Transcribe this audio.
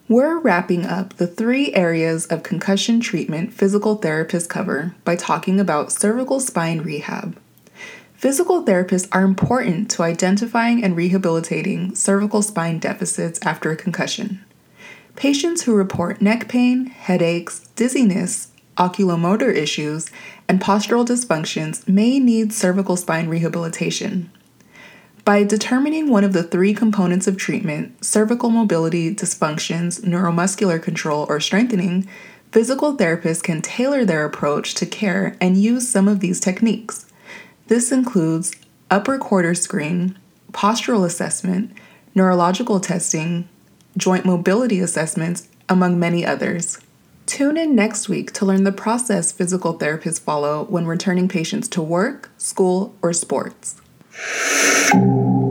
We're wrapping up the 3 areas of concussion treatment physical therapists cover by talking about cervical spine rehab. Physical therapists are important to identifying and rehabilitating cervical spine deficits after a concussion. Patients who report neck pain, headaches, dizziness, oculomotor issues, and postural dysfunctions may need cervical spine rehabilitation. By determining one of the 3 components of treatment, cervical mobility, dysfunctions, neuromuscular control, or strengthening, physical therapists can tailor their approach to care and use some of these techniques. This includes upper quarter screen, postural assessment, neurological testing, joint mobility assessments, among many others. Tune in next week to learn the process physical therapists follow when returning patients to work, school, or sports.